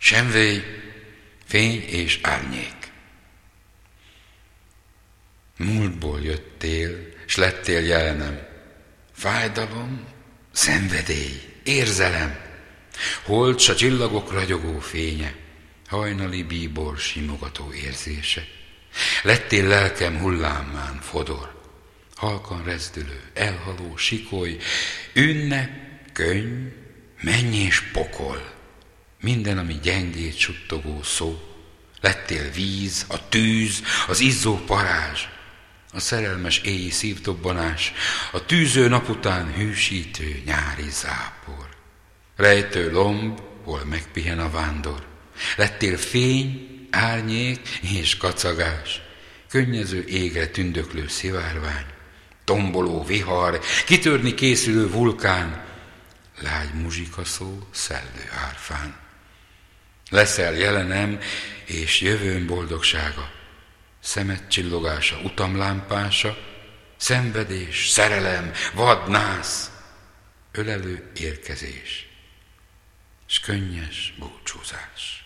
Semvély, fény és árnyék. Múltból jöttél, s lettél jelenem. Fájdalom, szenvedély, érzelem, holt s a csillagok ragyogó fénye, hajnali bíbor simogató érzése. Lettél lelkem hullámán fodor, halkan rezdülő, elhaló sikoly, ünnep, könny, menny és pokol, minden, ami gyengét suttogó szó. Lettél víz, a tűz, az izzó parázs, a szerelmes éji szívdobbanás, a tűző nap után hűsítő nyári zápor. Rejtő lomb, hol megpihen a vándor. Lettél fény, árnyék és kacagás, könnyező égre tündöklő szivárvány, tomboló vihar, kitörni készülő vulkán, lágy muzsikaszó szellő árfán. Leszel jelenem és jövőm boldogsága, szemed csillogása, utamlámpása, szenvedés, szerelem, vadnász, ölelő érkezés, s könnyes búcsúzás.